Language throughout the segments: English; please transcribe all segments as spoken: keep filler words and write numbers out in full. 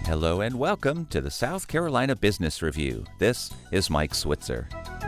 Hello and welcome to the South Carolina Business Review. This is Mike Switzer.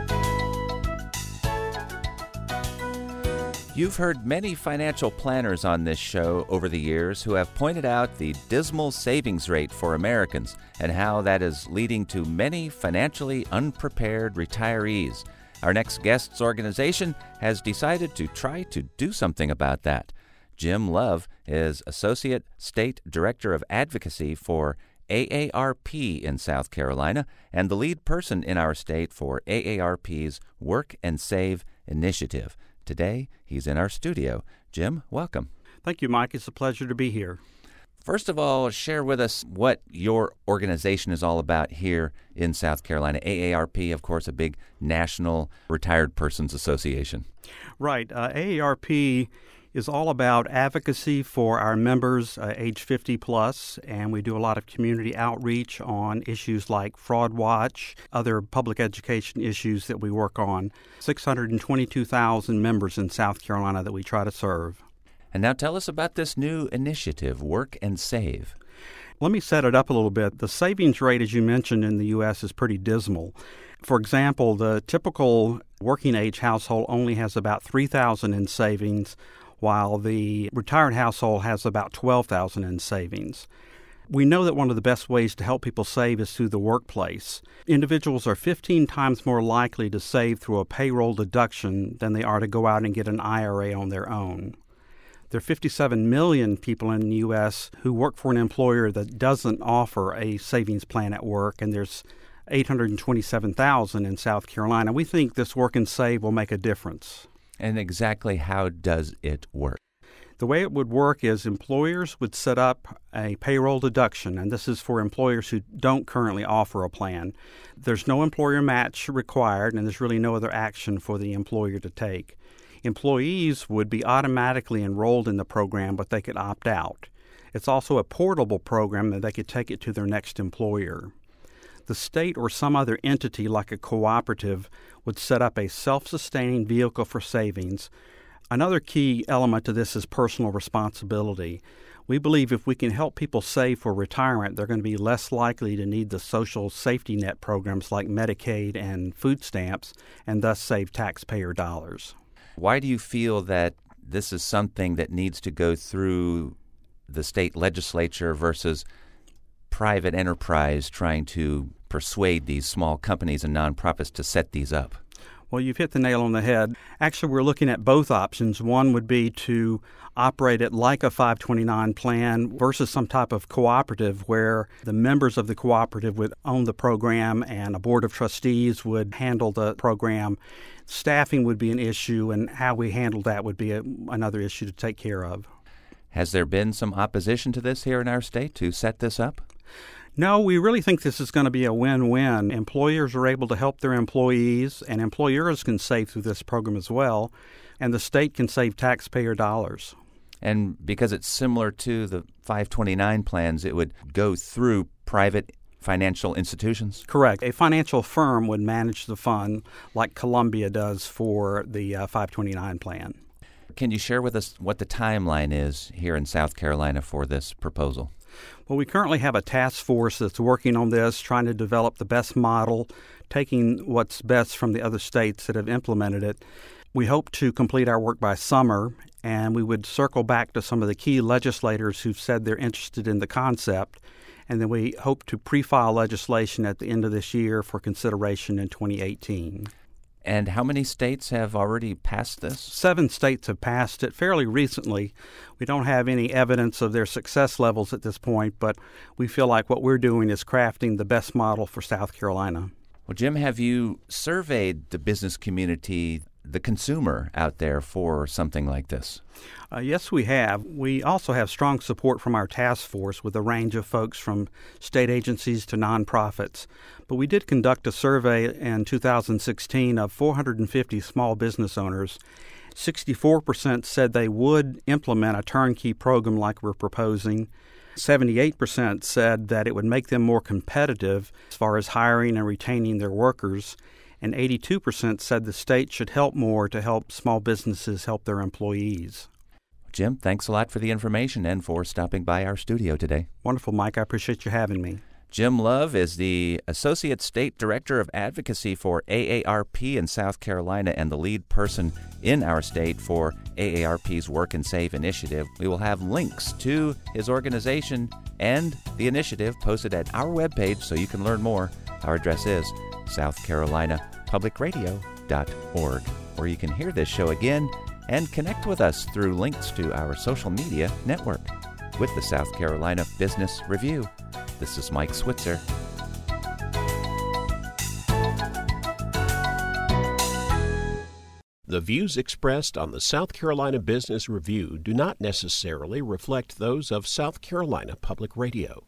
You've heard many financial planners on this show over the years who have pointed out the dismal savings rate for Americans and how that is leading to many financially unprepared retirees. Our next guest's organization has decided to try to do something about that. Jim Love is Associate State Director of Advocacy for A A R P in South Carolina and the lead person in our state for A A R P's Work and Save initiative. Today, he's in our studio. Jim, welcome. Thank you, Mike. It's a pleasure to be here. First of all, share with us what your organization is all about here in South Carolina. A A R P, of course, a big national retired persons association. Right. Uh, A A R P is all about advocacy for our members uh, age fifty plus, and we do a lot of community outreach on issues like Fraud Watch, other public education issues that we work on. six hundred twenty-two thousand members in South Carolina that we try to serve. And now tell us about this new initiative, Work and Save. Let me set it up a little bit. The savings rate, as you mentioned, in the U S is pretty dismal. For example, the typical working-age household only has about three thousand dollars in savings, while the retired household has about twelve thousand dollars in savings. We know that one of the best ways to help people save is through the workplace. Individuals are fifteen times more likely to save through a payroll deduction than they are to go out and get an I R A on their own. There are fifty-seven million people in the U S who work for an employer that doesn't offer a savings plan at work, and there's eight hundred twenty-seven thousand in South Carolina. We think this Work and Save will make a difference. And exactly how does it work? The way it would work is employers would set up a payroll deduction, and this is for employers who don't currently offer a plan. There's no employer match required, and there's really no other action for the employer to take. Employees would be automatically enrolled in the program, but they could opt out. It's also a portable program that they could take it to their next employer. The state or some other entity like a cooperative would set up a self-sustaining vehicle for savings. Another key element to this is personal responsibility. We believe if we can help people save for retirement, they're going to be less likely to need the social safety net programs like Medicaid and food stamps, and thus save taxpayer dollars. Why do you feel that this is something that needs to go through the state legislature versus private enterprise trying to persuade these small companies and nonprofits to set these up? Well, you've hit the nail on the head. Actually, we're looking at both options. One would be to operate it like a five twenty-nine plan versus some type of cooperative where the members of the cooperative would own the program and a board of trustees would handle the program. Staffing would be an issue, and how we handle that would be a, another issue to take care of. Has there been some opposition to this here in our state to set this up? No, we really think this is going to be a win-win. Employers are able to help their employees, and employers can save through this program as well, and the state can save taxpayer dollars. And because it's similar to the five twenty-nine plans, it would go through private financial institutions? Correct. A financial firm would manage the fund like Columbia does for the uh, five twenty-nine plan. Can you share with us what the timeline is here in South Carolina for this proposal? Well, we currently have a task force that's working on this, trying to develop the best model, taking what's best from the other states that have implemented it. We hope to complete our work by summer, and we would circle back to some of the key legislators who've said they're interested in the concept, and then we hope to pre-file legislation at the end of this year for consideration in twenty eighteen. And how many states have already passed this? Seven states have passed it fairly recently. We don't have any evidence of their success levels at this point, but we feel like what we're doing is crafting the best model for South Carolina. Well, Jim, have you surveyed the business community, the consumer out there for something like this? Uh, yes, we have. We also have strong support from our task force with a range of folks from state agencies to nonprofits. But we did conduct a survey in two thousand sixteen of four hundred fifty small business owners. sixty-four percent said they would implement a turnkey program like we're proposing. seventy-eight percent said that it would make them more competitive as far as hiring and retaining their workers. And eighty-two percent said the state should help more to help small businesses help their employees. Jim, thanks a lot for the information and for stopping by our studio today. Wonderful, Mike. I appreciate you having me. Jim Love is the Associate State Director of Advocacy for A A R P in South Carolina and the lead person in our state for A A R P's Work and Save initiative. We will have links to his organization and the initiative posted at our webpage so you can learn more. Our address is south carolina public radio dot org, where you can hear this show again and connect with us through links to our social media network. With the South Carolina Business Review, this is Mike Switzer. The views expressed on the South Carolina Business Review do not necessarily reflect those of South Carolina Public Radio.